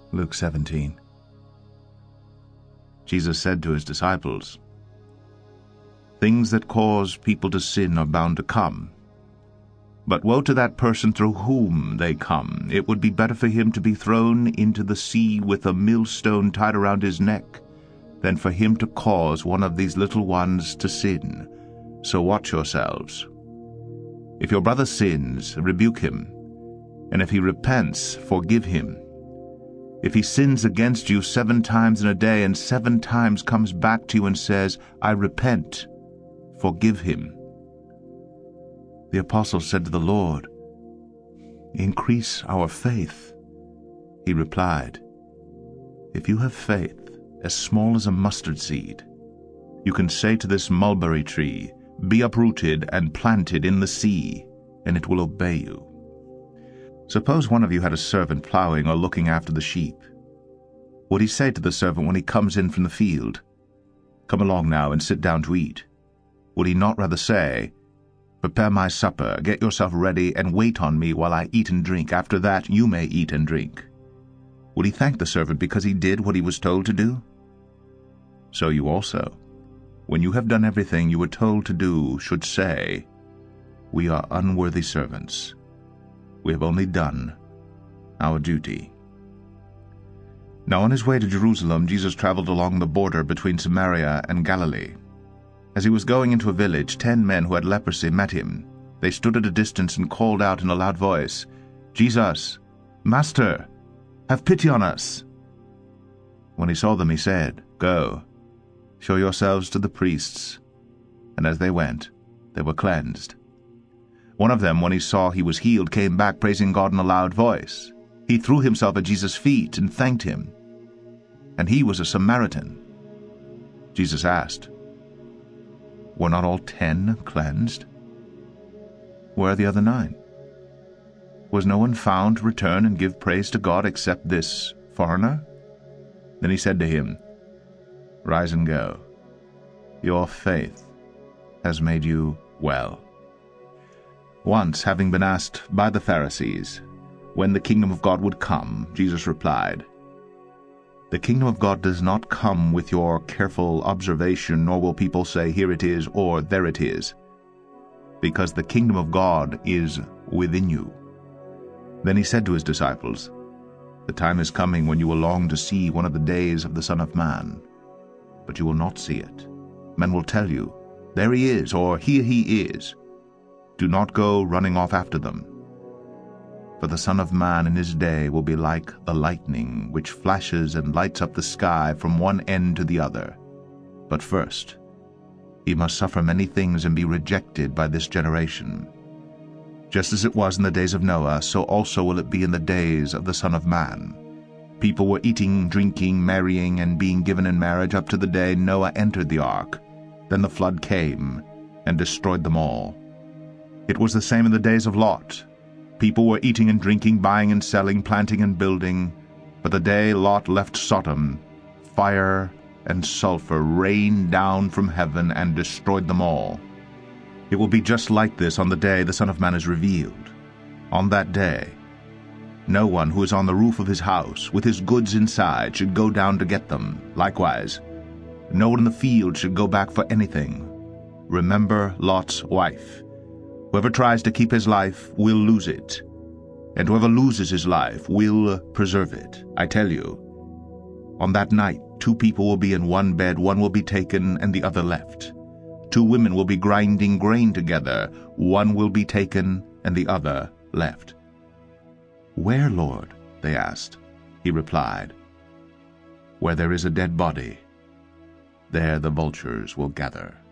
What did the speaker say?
Luke 17. Jesus said to his disciples, "Things that cause people to sin are bound to come. But woe to that person through whom they come. It would be better for him to be thrown into the sea with a millstone tied around his neck than for him to cause one of these little ones to sin. So watch yourselves. If your brother sins, rebuke him, and if he repents, forgive him. If he sins against you 7 times in a day and 7 times comes back to you and says, 'I repent,' forgive him." The apostles said to the Lord, "Increase our faith." He replied, "If you have faith as small as a mustard seed, you can say to this mulberry tree, 'Be uprooted and planted in the sea,' and it will obey you." Suppose one of you had a servant plowing or looking after the sheep. Would he say to the servant when he comes in from the field, "Come along now and sit down to eat"? Would he not rather say, "Prepare my supper, get yourself ready, and wait on me while I eat and drink. After that you may eat and drink"? Would he thank the servant because he did what he was told to do? So you also, when you have done everything you were told to do, should say, "We are unworthy servants. We have only done our duty." Now on his way to Jerusalem, Jesus traveled along the border between Samaria and Galilee. As he was going into a village, 10 men who had leprosy met him. They stood at a distance and called out in a loud voice, "Jesus, Master, have pity on us." When he saw them, he said, "Go, show yourselves to the priests." And as they went, they were cleansed. One of them, when he saw he was healed, came back praising God in a loud voice. He threw himself at Jesus' feet and thanked him. And he was a Samaritan. Jesus asked, "Were not all 10 cleansed? Where are the other 9? Was no one found to return and give praise to God except this foreigner?" Then he said to him, "Rise and go. Your faith has made you well." Once, having been asked by the Pharisees when the kingdom of God would come, Jesus replied, "The kingdom of God does not come with your careful observation, nor will people say, 'Here it is,' or 'There it is,' because the kingdom of God is within you." Then he said to his disciples, "The time is coming when you will long to see one of the days of the Son of Man, but you will not see it. Men will tell you, 'There he is,' or 'Here he is.' Do not go running off after them. For the Son of Man in his day will be like the lightning, which flashes and lights up the sky from one end to the other. But first, he must suffer many things and be rejected by this generation. Just as it was in the days of Noah, so also will it be in the days of the Son of Man. People were eating, drinking, marrying, and being given in marriage up to the day Noah entered the ark. Then the flood came and destroyed them all. It was the same in the days of Lot. People were eating and drinking, buying and selling, planting and building. But the day Lot left Sodom, fire and sulfur rained down from heaven and destroyed them all. It will be just like this on the day the Son of Man is revealed. On that day, no one who is on the roof of his house with his goods inside should go down to get them. Likewise, no one in the field should go back for anything. Remember Lot's wife. Whoever tries to keep his life will lose it, and whoever loses his life will preserve it. I tell you, on that night 2 people will be in one bed, one will be taken and the other left. 2 women will be grinding grain together, one will be taken and the other left." "Where, Lord?" they asked. He replied, "Where there is a dead body, there the vultures will gather."